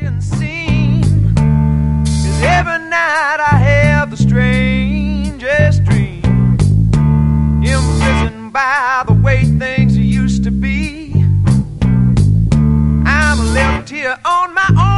watching scene. 'Cause every night I have the strangest dream, imprisoned by the way things used to be. I'm left here on my own,